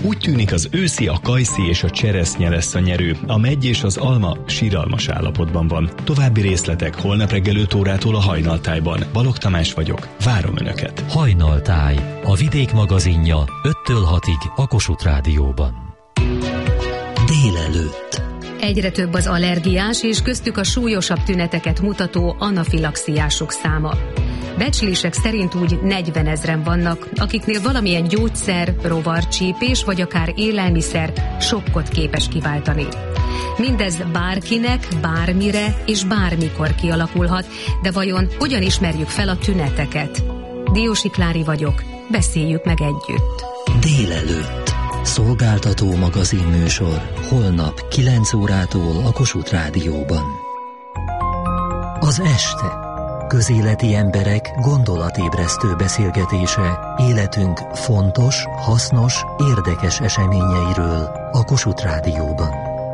Úgy tűnik, az őszi, a kajszi és a cseresznye lesz a nyerő. A meggy és az alma siralmas állapotban van. További részletek holnap reggel 5 órától a Hajnaltájban. Balogh Tamás vagyok. Várom Önöket. Hajnaltáj, a Vidék magazinja 5-től 6-ig a Kossuth Rádióban. Délelőtt. Egyre több az allergiás és köztük a súlyosabb tüneteket mutató anafilaxiások száma. Becslések szerint úgy 40 000-en vannak, akiknél valamilyen gyógyszer, rovarcsípés vagy akár élelmiszer sokkot képes kiváltani. Mindez bárkinek, bármire és bármikor kialakulhat, de vajon hogyan ismerjük fel a tüneteket? Diósi Klári vagyok, beszéljük meg együtt. Délelőtt. Szolgáltató magazinműsor holnap 9 órától a Kossuth Rádióban. Az este. Közéleti emberek gondolatébresztő beszélgetése életünk fontos, hasznos, érdekes eseményeiről a Kossuth Rádióban.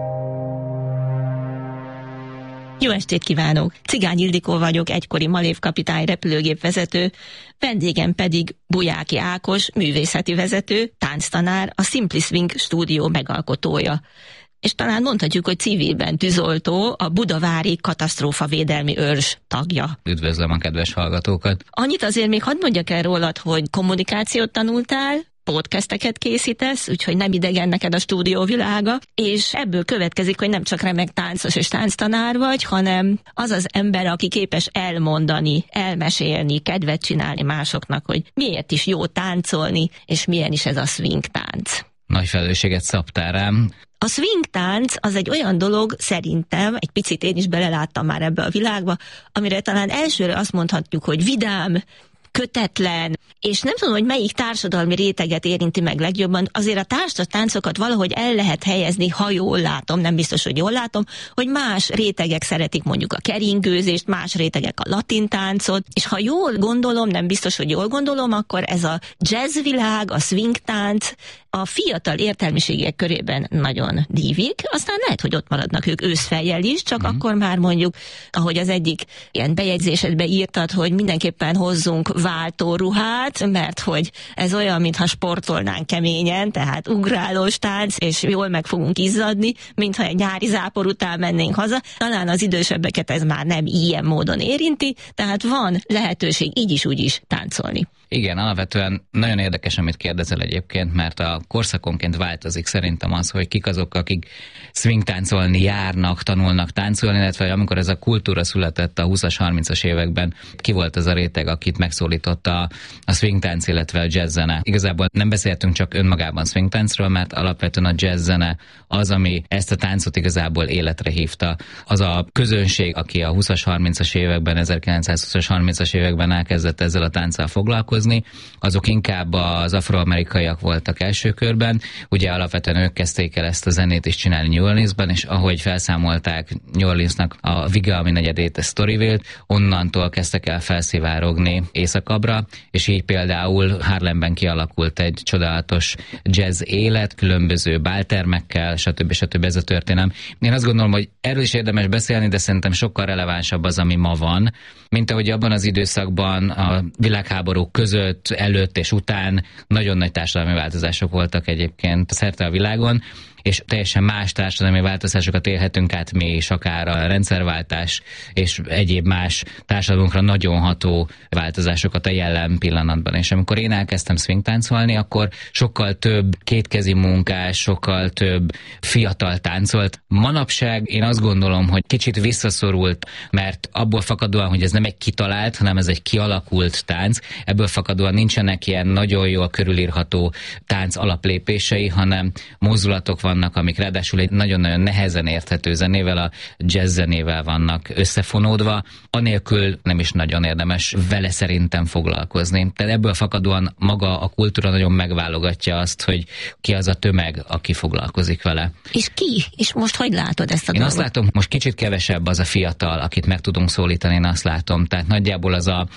Jó estét kívánok! Cigány Ildikó vagyok, egykori Malév kapitány, repülőgépvezető, vendégem pedig Bujáki Ákos, művészeti vezető, tánctanár, a Simply Swing stúdió megalkotója. És talán mondhatjuk, hogy civilben tűzoltó, a budavári katasztrófavédelmi őrs tagja. Üdvözlöm a kedves hallgatókat! Annyit azért még hadd mondjak el rólad, hogy kommunikációt tanultál, podcasteket készítesz, úgyhogy nem idegen neked a stúdióvilága, és ebből következik, hogy nem csak remek táncos és tánctanár vagy, hanem az az ember, aki képes elmondani, elmesélni, kedvet csinálni másoknak, hogy miért is jó táncolni, és milyen is ez a swing tánc. Nagy felelősséget szabtál rám. A swing tánc az egy olyan dolog, szerintem, egy picit én is beleláttam már ebbe a világba, amire talán elsőre azt mondhatjuk, hogy vidám, kötetlen, és nem tudom, hogy melyik társadalmi réteget érinti meg legjobban, azért a társas táncokat valahogy el lehet helyezni, ha jól látom, nem biztos, hogy jól látom, hogy más rétegek szeretik mondjuk a keringőzést, más rétegek a latin táncot, és ha jól gondolom, nem biztos, hogy jól gondolom, akkor ez a jazzvilág, a swing tánc a fiatal értelmiségiek körében nagyon dívik, aztán lehet, hogy ott maradnak ők őszfejjel is, csak akkor már mondjuk, ahogy az egyik ilyen bejegyzésedbe írtad, hogy mindenképpen hozzunk váltóruhát, mert hogy ez olyan, mintha sportolnánk keményen, tehát ugrálós tánc, és jól meg fogunk izzadni, mintha egy nyári zápor után mennénk haza. Talán az idősebbeket ez már nem ilyen módon érinti, tehát van lehetőség így is úgy is táncolni. Igen, alapvetően nagyon érdekes, amit kérdezel egyébként, mert a korszakonként változik szerintem az, hogy kik azok, akik swing táncolni járnak, tanulnak táncolni, illetve amikor ez a kultúra született a 20-as, 30-as években, ki volt az a réteg, akit megszólította a swing tánc, illetve a jazz zene. Igazából nem beszéltünk csak önmagában swing táncról, mert alapvetően a jazz zene az, ami ezt a táncot igazából életre hívta. Az a közönség, aki a 20-as, 30-as években, 1920-as, 30-as években elkezdett ezzel a tánccal foglalkozni, azok inkább az afroamerikaiak voltak első körben. Ugye alapvetően ők kezdték el ezt a zenét is csinálni New Orleansban, és ahogy felszámolták New Orleansnak a Vigalmi negyedét, a Storyville-t, onnantól kezdtek el felszivárogni északabbra, és így például Harlemben kialakult egy csodálatos jazz élet, különböző báltermekkel, stb. Ez a történelem. Én azt gondolom, hogy erről is érdemes beszélni, de szerintem sokkal relevánsabb az, ami ma van, mint ahogy abban az időszakban a világháborúk között, előtt és után nagyon nagy társadalmi változások voltak egyébként szerte a világon, és teljesen más társadalmi változásokat élhetünk át mi is, akár a rendszerváltás és egyéb más társadalmunkra nagyon ható változásokat a jelen pillanatban. És amikor én elkezdtem swingtáncolni, akkor sokkal több kétkezi munkás, sokkal több fiatal táncolt. Manapság én azt gondolom, hogy kicsit visszaszorult, mert abból fakadóan, hogy ez nem egy kitalált, hanem ez egy kialakult tánc, ebből fakadóan nincsenek ilyen nagyon jól körülírható tánc alaplépései, hanem mozdulatok vannak, amik ráadásul egy nagyon-nagyon nehezen érthető zenével, a jazz zenével vannak összefonódva, anélkül nem is nagyon érdemes vele szerintem foglalkozni. Tehát ebből fakadóan maga a kultúra nagyon megválogatja azt, hogy ki az a tömeg, aki foglalkozik vele. És ki? És most hogy látod ezt a dolgot? Én azt látom, most kicsit kevesebb az a fiatal, akit meg tudunk szólítani, én azt látom. Tehát nagyjából az a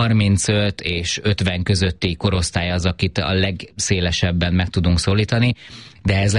35 és 50 közötti korosztály az, akit a legszélesebben meg tudunk szólítani, de ez lehetséges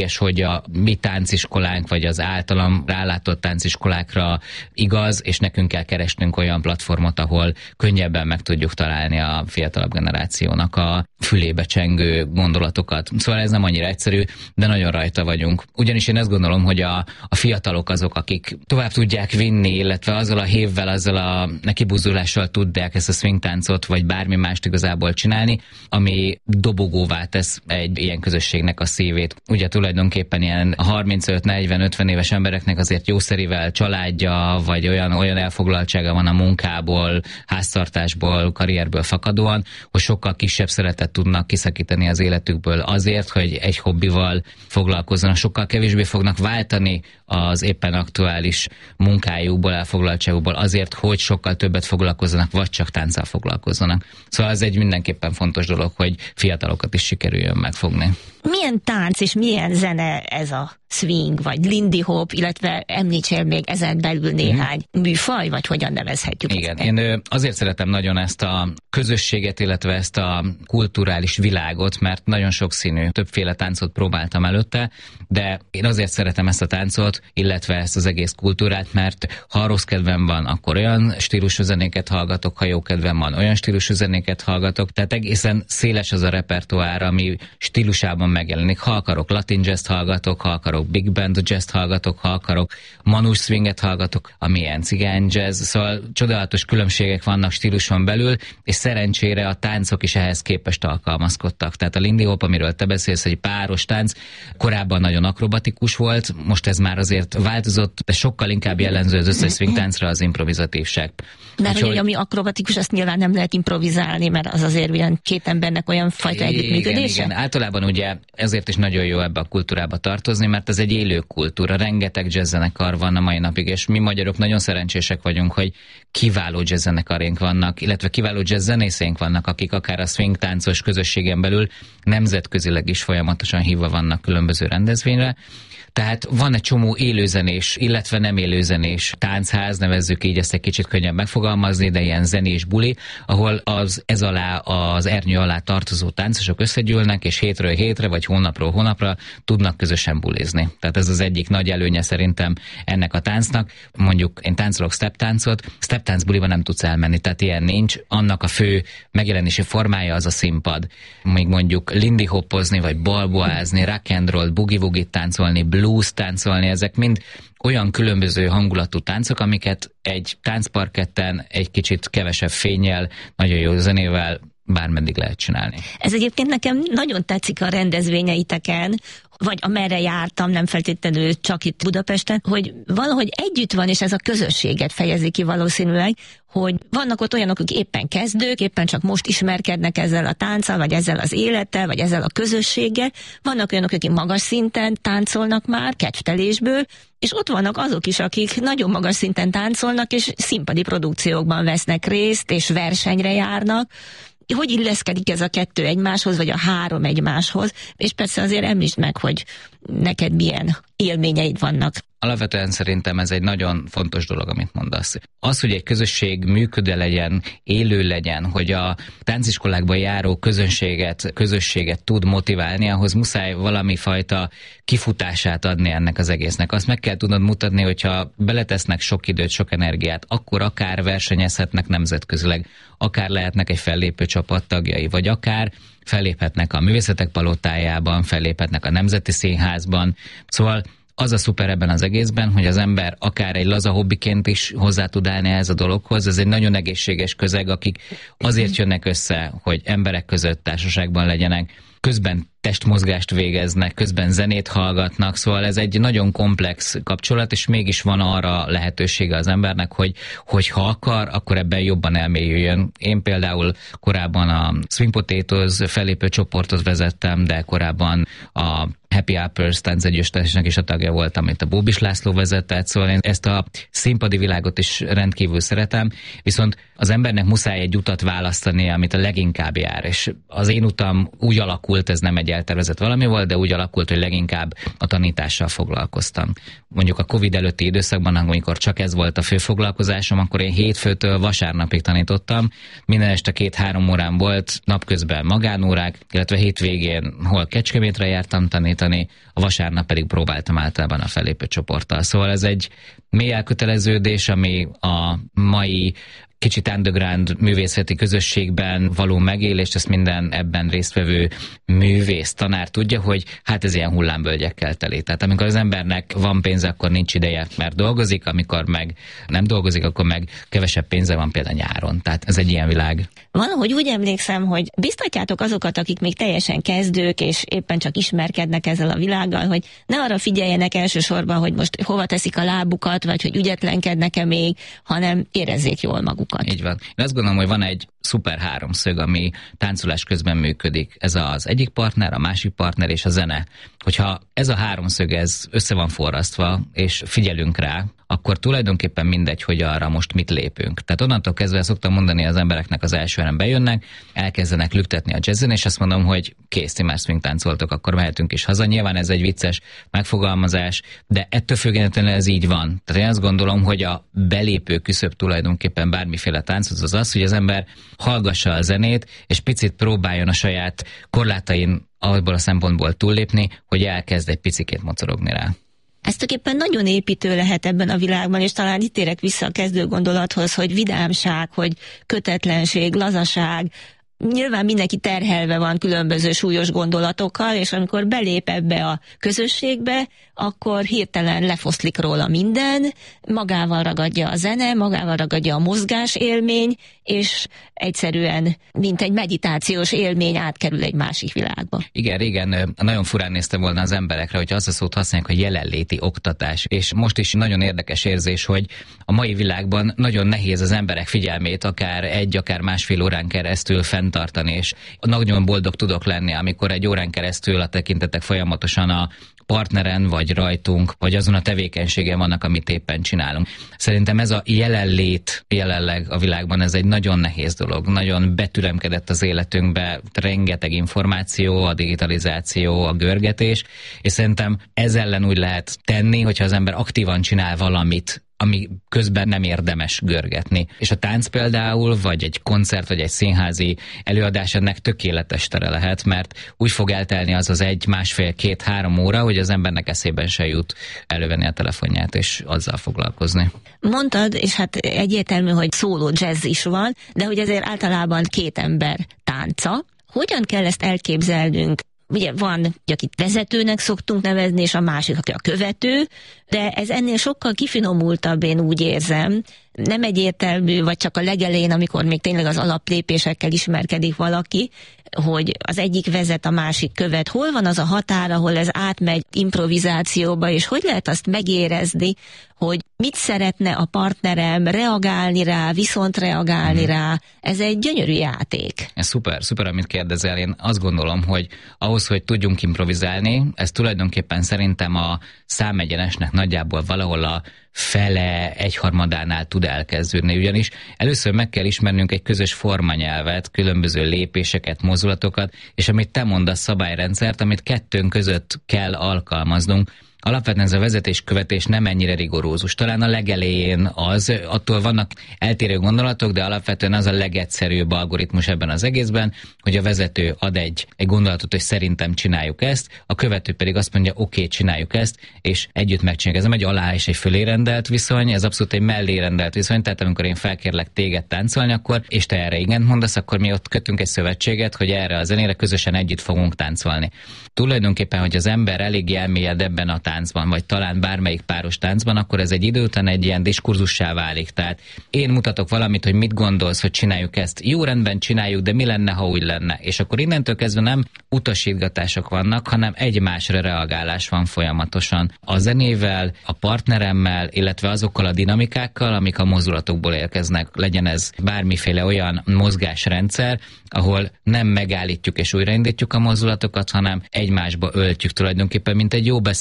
lehetséges, hogy a mi tánciskolánk, vagy az általam rálátott tánciskolákra igaz, és nekünk kell keresnünk olyan platformot, ahol könnyebben meg tudjuk találni a fiatalabb generációnak a fülébe csengő gondolatokat. Szóval ez nem annyira egyszerű, de nagyon rajta vagyunk. Ugyanis én azt gondolom, hogy a fiatalok azok, akik tovább tudják vinni, illetve azzal a hévvel, azzal a nekibuzdulással tudják ezt a swingtáncot, vagy bármi mást igazából csinálni, ami dobogóvá tesz egy ilyen közösségnek a szívét. Ugye tulajdonképpen ilyen 35-40-50 éves embereknek azért jószerivel családja, vagy olyan elfoglaltsága van a munkából, háztartásból, karrierből fakadóan, hogy sokkal kisebb szeretet tudnak kiszakítani az életükből azért, hogy egy hobbival foglalkozzanak, sokkal kevésbé fognak váltani az éppen aktuális munkájukból, elfoglaltságukból azért, hogy sokkal többet foglalkozzanak, vagy csak tánccal foglalkozzanak. Szóval ez egy mindenképpen fontos dolog, hogy fiatalokat is sikerüljön megfogni. Milyen tánc és milyen zene ez a swing, vagy lindy hop, illetve említsél még ezen belül néhány műfaj, vagy hogyan nevezhetjük? Igen, én azért szeretem nagyon ezt a közösséget, illetve ezt a kulturális világot, mert nagyon sokszínű, többféle táncot próbáltam előtte, de én azért szeretem ezt a táncot, illetve ezt az egész kultúrát, mert ha rossz kedvem van, akkor olyan stílusú zenéket hallgatok, ha jó kedvem van, olyan stílusú zenéket hallgatok, tehát egészen széles az a repertoár, ami stílusában megjelenik. Ha akarok latin jazz hallgatok, ha akarok big band jazz hallgatok, ha akarok manus swinget hallgatok, ami ilyen cigány jazz, szóval csodálatos különbségek vannak stíluson belül, és szerencsére a táncok is ehhez képest alkalmazkodtak. Tehát a lindy hop, amiről te beszélsz, egy páros tánc, korábban nagyon akrobatikus volt, most ez már azért változott, de sokkal inkább jellemző az összes swing táncra az improvizatívság. Mert hogy ami akrobatikus, azt nyilván nem lehet improvizálni, mert az azért olyan két embernek olyan fajta együttműködése. Igen, általában ugye ezért is nagyon jó ebbe a kultúrába tartozni, mert ez egy élő kultúra, rengeteg jazzzenekar van a mai napig, és mi magyarok nagyon szerencsések vagyunk, hogy kiváló jazzzenekarénk vannak, illetve kiváló jazzzenészeink vannak, akik akár a swing táncos közösségen belül nemzetközileg is folyamatosan hívva vannak különböző rendezvényre. Tehát van egy csomó élőzenés, illetve nem élőzenés táncház, nevezzük így, ezt egy kicsit könnyebb megfogalmazni, de ilyen zenés buli, ahol ez alá, az ernyő alá tartozó táncosok összegyűlnek, és hétről hétre, vagy hónapról hónapra tudnak közösen bulizni. Tehát ez az egyik nagy előnye szerintem ennek a táncnak. Mondjuk én táncolok step-táncot, step-tánc buliba nem tudsz elmenni, tehát ilyen nincs. Annak a fő megjelenési formája az a színpad. Még mondjuk lindy hoppozni, vagy balboázni, rock and roll, boogie-woogie táncolni, blues táncolni, ezek mind olyan különböző hangulatú táncok, amiket egy táncparketten egy kicsit kevesebb fénnyel, nagyon jó zenével bármeddig lehet csinálni. Ez egyébként nekem nagyon tetszik a rendezvényeiteken, vagy amerre jártam, nem feltétlenül csak itt Budapesten, hogy valahogy együtt van, és ez a közösséget fejezi ki valószínűleg, hogy vannak ott olyanok, akik éppen kezdők, éppen csak most ismerkednek ezzel a tánccal, vagy ezzel az élettel, vagy ezzel a közösséggel. Vannak olyanok, akik magas szinten táncolnak már, kedvtelésből, és ott vannak azok is, akik nagyon magas szinten táncolnak, és színpadi produkciókban vesznek részt, és versenyre járnak. Hogy illeszkedik ez a kettő egymáshoz, vagy a három egymáshoz? És persze azért említsd meg, hogy neked milyen élményeid vannak. Alapvetően szerintem ez egy nagyon fontos dolog, amit mondasz. Az, hogy egy közösség működő legyen, élő legyen, hogy a tánciskolákban járó közösséget tud motiválni, ahhoz muszáj valami fajta kifutását adni ennek az egésznek. Azt meg kell tudnod mutatni, hogyha beletesznek sok időt, sok energiát, akkor akár versenyezhetnek nemzetközileg, akár lehetnek egy fellépő csapat tagjai, vagy akár felléphetnek a Művészetek Palotájában, felléphetnek a Nemzeti Színházban. Szóval az a szuper ebben az egészben, hogy az ember akár egy laza hobbiként is hozzá tud állni ehhez a dologhoz. Ez egy nagyon egészséges közeg, akik azért jönnek össze, hogy emberek között társaságban legyenek, közben testmozgást végeznek, közben zenét hallgatnak, szóval ez egy nagyon komplex kapcsolat, és mégis van arra lehetősége az embernek, hogy ha akar, akkor ebben jobban elmélyüljön. Én például korábban a Swing Potatoes fellépő csoportot vezettem, de korábban a Happy Uppers táncegyüttesnek is a tagja voltam, amit a Bóbis László vezetett, szóval én ezt a színpadi világot is rendkívül szeretem, viszont az embernek muszáj egy utat választani, amit a leginkább jár, és az én utam úgy alakult, ez nem egy eltervezett valami volt, de úgy alakult, hogy leginkább a tanítással foglalkoztam. Mondjuk a Covid előtti időszakban, amikor csak ez volt a fő foglalkozásom, akkor én hétfőtől vasárnapig tanítottam. Minden este 2-3 órán volt, napközben magánórák, illetve hétvégén hol Kecskemétre jártam tanítani, a vasárnap pedig próbáltam általában a fellépő csoporttal. Szóval ez egy mély elköteleződés, ami a mai kicsit underground művészeti közösségben való megélést, ezt minden ebben résztvevő művész, tanár tudja, hogy hát ez ilyen hullámvölgyekkel teli. Tehát amikor az embernek van pénze, akkor nincs ideje, mert dolgozik, amikor meg nem dolgozik, akkor meg kevesebb pénze van, például nyáron. Tehát ez egy ilyen világ. Valahogy úgy emlékszem, hogy biztatjátok azokat, akik még teljesen kezdők, és éppen csak ismerkednek ezzel a világgal, hogy ne arra figyeljenek elsősorban, hogy most hova teszik a lábukat, vagy hogy ügyetlenkednek-e még, hanem érezzék jól magukat. Így van. Én azt gondolom, hogy van egy szuper háromszög, ami táncolás közben működik. Ez az egyik partner, a másik partner és a zene. Hogyha ez a háromszög ez össze van forrasztva, és figyelünk rá, akkor tulajdonképpen mindegy, hogy arra most mit lépünk. Tehát onnantól kezdve szoktam mondani az embereknek, az elsőre bejönnek, elkezdenek lüktetni a jazzen, és azt mondom, hogy kész, ti már swing táncoltok, akkor mehetünk is haza. Nyilván ez egy vicces megfogalmazás, de ettől függetlenül ez így van. Tehát én azt gondolom, hogy a belépő küszöb tulajdonképpen bármiféle tánchoz az, hogy az ember hallgassa a zenét, és picit próbáljon a saját korlátain abból a szempontból túllépni, hogy elkezd egy picikét mocorogni rá. Ez tulajdonképpen nagyon építő lehet ebben a világban, és talán itt érek vissza a kezdő gondolathoz, hogy vidámság, hogy kötetlenség, lazaság. Nyilván mindenki terhelve van különböző súlyos gondolatokkal, és amikor belép ebbe a közösségbe, akkor hirtelen lefoszlik róla minden, magával ragadja a zene, magával ragadja a mozgás élmény, és egyszerűen, mint egy meditációs élmény átkerül egy másik világba. Igen, régen nagyon furán néztem volna az emberekre, hogy azt a szót használják, hogy jelenléti oktatás. És most is nagyon érdekes érzés, hogy a mai világban nagyon nehéz az emberek figyelmét akár 1, akár 1,5 órán keresztül fenntartani, és nagyon boldog tudok lenni, amikor egy órán keresztül a tekintetek folyamatosan a partneren, vagy rajtunk, vagy azon a tevékenységen vannak, amit éppen csinálunk. Szerintem ez a jelenlét jelenleg a világban, ez egy nagyon nehéz dolog. Nagyon betüremkedett az életünkbe, rengeteg információ, a digitalizáció, a görgetés, és szerintem ez ellen úgy lehet tenni, hogyha az ember aktívan csinál valamit, ami közben nem érdemes görgetni. És a tánc például, vagy egy koncert, vagy egy színházi előadás ennek tökéletes tere lehet, mert úgy fog eltelni az 1, 1,5, 2-3 óra, hogy az embernek eszében se jut elővenni a telefonját és azzal foglalkozni. Mondtad, és hát egyértelmű, hogy szóló jazz is van, de hogy ezért általában 2 ember tánca. Hogyan kell ezt elképzelnünk? Ugye van, akit vezetőnek szoktunk nevezni, és a másik, aki a követő, de ez ennél sokkal kifinomultabb, én úgy érzem. Nem egyértelmű, vagy csak a legelején, amikor még tényleg az alaplépésekkel ismerkedik valaki, hogy az egyik vezet, a másik követ. Hol van az a határ, ahol ez átmegy improvizációba, és hogy lehet azt megérezni, hogy mit szeretne a partnerem, reagálni rá, viszont reagálni rá. Ez egy gyönyörű játék. Ez szuper, amit kérdezel. Én azt gondolom, hogy ahhoz, hogy tudjunk improvizálni, ez tulajdonképpen szerintem a számegyenesnek nagyjából valahol a fele, 1/3-ánál tud elkezdődni, ugyanis először meg kell ismernünk egy közös formanyelvet, különböző lépéseket, mozdulatokat, és amit te mondasz, szabályrendszert, amit kettőnk között kell alkalmaznunk. Alapvetően ez a vezetéskövetés nem ennyire rigorózus. Talán a legelején az, attól vannak eltérő gondolatok, de alapvetően az a legegyszerűbb algoritmus ebben az egészben, hogy a vezető ad egy gondolatot, hogy szerintem csináljuk ezt, a követő pedig azt mondja, oké, csináljuk ezt, és együtt megcsináljuk. Ez nem egy alá és egy fölé rendelt viszony, ez abszolút egy mellé rendelt viszony, tehát amikor én felkérlek téged táncolni, akkor, és te erre igent mondasz, akkor mi ott kötünk egy szövetséget, hogy erre a zenére közösen együtt fogunk táncolni. Tulajdonképpen, hogy az ember elég elmélyed ebben a táncban, vagy talán bármelyik páros táncban, akkor ez egy idő után egy ilyen diskurzussá válik. Tehát én mutatok valamit, hogy mit gondolsz, hogy csináljuk ezt. Jó, rendben csináljuk, de mi lenne, ha úgy lenne? És akkor innentől kezdve nem utasítgatások vannak, hanem egymásra reagálás van folyamatosan. A zenével, a partneremmel, illetve azokkal a dinamikákkal, amik a mozdulatokból érkeznek. Legyen ez bármiféle olyan mozgásrendszer, ahol nem megállítjuk és újraindítjuk a mozdulatokat, hanem egymásba öltjük tulajdonképpen, mint egy jó beszélgetés.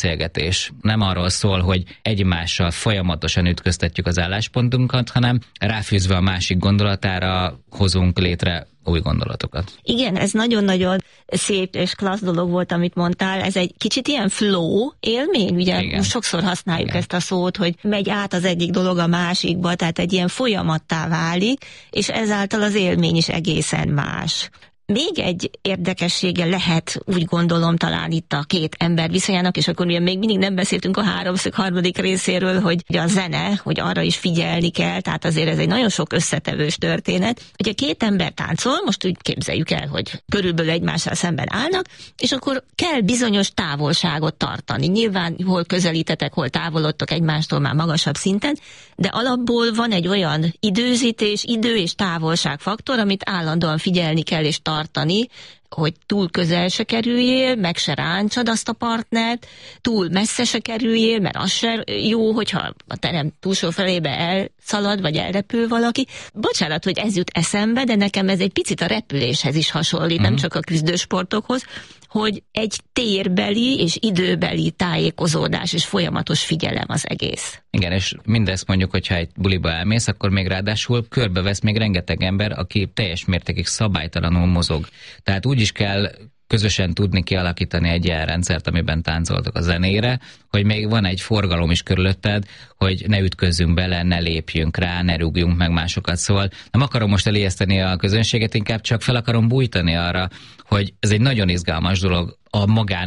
beszélgetés. Nem arról szól, hogy egymással folyamatosan ütköztetjük az álláspontunkat, hanem ráfűzve a másik gondolatára hozunk létre új gondolatokat. Igen, ez nagyon-nagyon szép és klassz dolog volt, amit mondtál. Ez egy kicsit ilyen flow élmény, ugye Igen. sokszor használjuk Igen. ezt a szót, hogy megy át az egyik dolog a másikba, tehát egy ilyen folyamattá válik, és ezáltal az élmény is egészen más. Még egy érdekessége lehet, úgy gondolom, talán itt a két ember viszonyának, és akkor ugye még mindig nem beszéltünk a háromszög harmadik részéről, hogy a zene, hogy arra is figyelni kell, tehát azért ez egy nagyon sok összetevős történet. Ugye két ember táncol, most úgy képzeljük el, hogy körülbelül egymással szemben állnak, és akkor kell bizonyos távolságot tartani. Nyilván hol közelítetek, hol távolodtok egymástól már magasabb szinten, de alapból van egy olyan időzítés, idő és távolságfaktor, amit állandóan figyelni kell és tartani, hogy túl közel se kerüljél, meg se ráncsad azt a partnert, túl messze se kerüljél, mert az se jó, hogyha a terem túlsó felébe elszalad, vagy elrepül valaki. Bocsánat, hogy ez jut eszembe, de nekem ez egy picit a repüléshez is hasonlít, nem csak a küzdősportokhoz, hogy egy térbeli és időbeli tájékozódás és folyamatos figyelem az egész. Igen, és mindezt mondjuk, hogyha egy buliba elmész, akkor még ráadásul körbevesz még rengeteg ember, aki teljes mértékig szabálytalanul mozog. Tehát úgy is kell közösen tudni kialakítani egy ilyen rendszert, amiben táncoltok a zenére, hogy még van egy forgalom is körülötted, hogy ne ütközzünk bele, ne lépjünk rá, ne rúgjunk meg másokat. Szóval nem akarom most elijeszteni a közönséget, inkább csak fel akarom bújtani arra, hogy ez egy nagyon izgalmas dolog a magán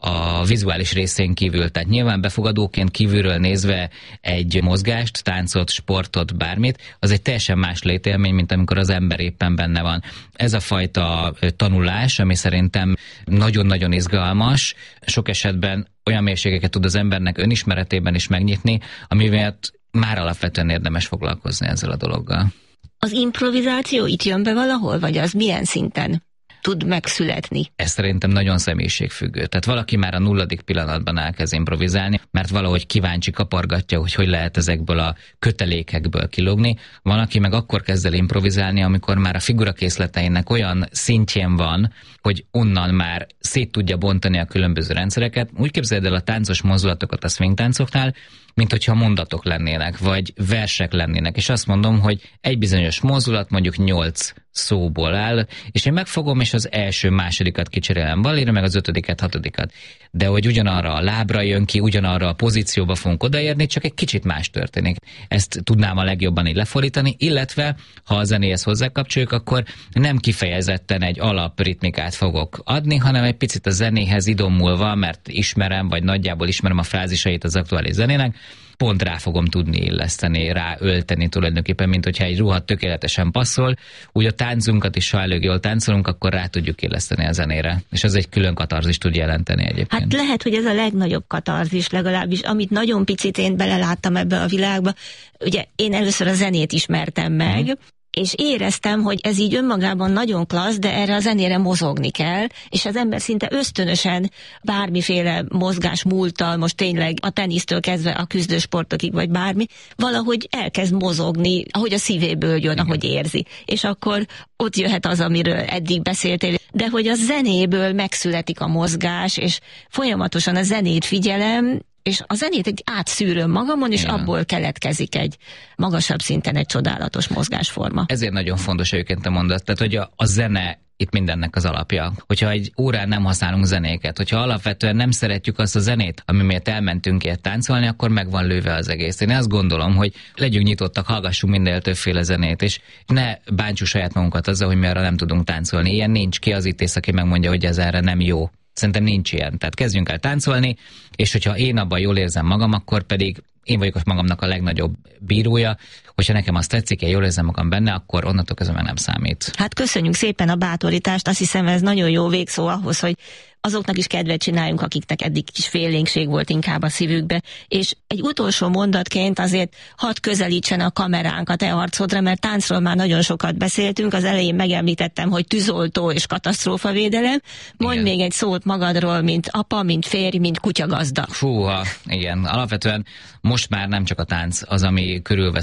a vizuális részén kívül. Tehát nyilván befogadóként kívülről nézve egy mozgást, táncot, sportot, bármit, az egy teljesen más létélmény, mint amikor az ember éppen benne van. Ez a fajta tanulás, ami szerintem nagyon-nagyon izgalmas, sok esetben olyan mélységeket tud az embernek önismeretében is megnyitni, amivel már alapvetően érdemes foglalkozni ezzel a dologgal. Az improvizáció itt jön be valahol, vagy az milyen szinten tud megszületni? Ez szerintem nagyon személyiségfüggő. Tehát valaki már a 0. pillanatban elkezd improvizálni, mert valahogy kíváncsi, kapargatja, hogy lehet ezekből a kötelékekből kilógni. Van, aki meg akkor kezd el improvizálni, amikor már a figurakészleteinek olyan szintjén van, hogy onnan már szét tudja bontani a különböző rendszereket. Úgy képzeld el a táncos mozdulatokat a swing táncoknál, mint hogyha mondatok lennének, vagy versek lennének. És azt mondom, hogy egy bizonyos mozdulat mondjuk 8 szóból áll, és én megfogom, és az első, másodikat kicserélem balira, meg az 5., 6. De hogy ugyanarra a lábra jön ki, ugyanarra a pozícióba fogunk odaérni, csak egy kicsit más történik. Ezt tudnám a legjobban így lefordítani, illetve ha a zenéhez hozzákapcsoljuk, akkor nem kifejezetten egy alapritmikát fogok adni, hanem egy picit a zenéhez idomulva, mert ismerem, vagy nagyjából ismerem a frázisait az aktuális zenének, pont rá fogom tudni illeszteni, ráölteni tulajdonképpen, mint hogyha egy ruha tökéletesen passzol, úgy a táncunkat is, ha elég jól táncolunk, akkor rá tudjuk illeszteni a zenére. És ez egy külön katarzist tud jelenteni egyébként. Hát lehet, hogy ez a legnagyobb katarzis legalábbis, amit nagyon picit én beleláttam ebbe a világba. Ugye én először a zenét ismertem meg, és éreztem, hogy ez így önmagában nagyon klassz, de erre a zenére mozogni kell, és az ember szinte ösztönösen bármiféle mozgás múlttal, most tényleg a tenisztől kezdve a küzdősportokig, vagy bármi, valahogy elkezd mozogni, ahogy a szívéből jön, ahogy érzi. És akkor ott jöhet az, amiről eddig beszéltél, de hogy a zenéből megszületik a mozgás, és folyamatosan a zenét figyelem, és a zenét egy átszűröm magamon, és abból keletkezik egy magasabb szinten egy csodálatos mozgásforma. Ezért nagyon fontos egyébként a mondat, tehát hogy a zene itt mindennek az alapja. Hogyha egy órán nem használunk zenéket, hogyha alapvetően nem szeretjük azt a zenét, ami miatt elmentünk ilyet táncolni, akkor meg van lőve az egész. Én azt gondolom, hogy legyünk nyitottak, hallgassunk mindenre többféle zenét, és ne bántsuk saját magunkat azzal, hogy mi arra nem tudunk táncolni. Ilyen nincs, ki az ítész, aki megmondja, hogy ez erre nem jó. Szerintem nincs ilyen. Tehát kezdjünk el táncolni, és hogyha én abban jól érzem magam, akkor pedig én vagyok magamnak a legnagyobb bírója, hogyha nekem azt tetszik, én jól érzem magam benne, akkor onnantól kezdve meg nem számít. Hát köszönjük szépen a bátorítást, azt hiszem ez nagyon jó végszó ahhoz, hogy azoknak is kedvet csináljunk, akiknek eddig kis félénkség volt inkább a szívükbe. És egy utolsó mondatként azért hadd közelítsen a kameránk a te arcodra, mert táncról már nagyon sokat beszéltünk, az elején megemlítettem, hogy tűzoltó és katasztrófavédelem. Mondj még egy szót magadról, mint apa, mint férj, mint kutyagazda. Fúha, igen. Alapvetően most már nem csak a tánc az, ami körülvesz engem,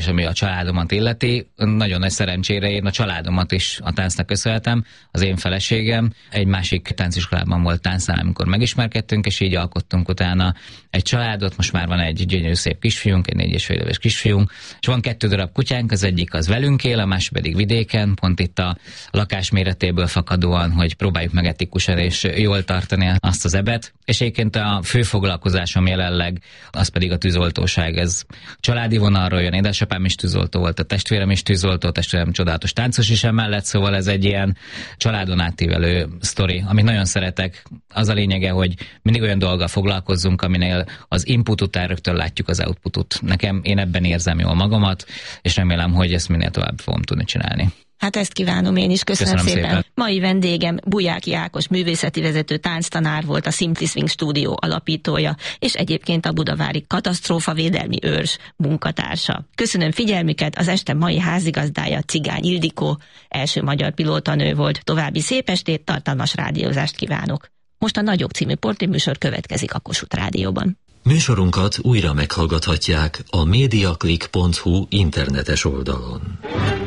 és ami a családomat illeti, nagyon nagy szerencsére én a családomat is a táncnak köszönhetem. Az én feleségem egy másik tánciskolában volt táncnál, amikor megismerkedtünk, és így alkottunk utána egy családot. Most már van egy gyönyörű szép kisfiunk, egy 4,5 éves kisfiunk, és van 2 darab kutyánk, az egyik az velünk él, a másik pedig vidéken, pont itt a lakás méretéből fakadóan, hogy próbáljuk meg etikusan és jól tartani azt az ebet. És egyébként a fő foglalkozásom jelenleg az pedig a tűzoltóság. Ez családi vonalról jön, édesapám is tűzoltó volt, a testvérem is tűzoltó, a testvérem csodálatos táncos is emellett, szóval ez egy ilyen családon átívelő sztori, amit nagyon szeretek. Az a lényege, hogy mindig olyan dolggal foglalkozzunk, aminél az input után rögtön látjuk az outputot. Én ebben érzem jól magamat, és remélem, hogy ezt minél tovább fogom tudni csinálni. Hát ezt kívánom én is, köszönöm szépen. Mai vendégem Bujáki Ákos művészeti vezető tánctanár volt, a Simply Swing stúdió alapítója, és egyébként a budavári katasztrófavédelmi őrs munkatársa. Köszönöm figyelmüket, az este mai házigazdája Cigány Ildikó, első magyar pilótanő volt. További szép estét, tartalmas rádiózást kívánok. Most a Nagyok című portréműsor következik a Kossuth Rádióban. Műsorunkat újra meghallgathatják a mediaclick.hu internetes oldalon.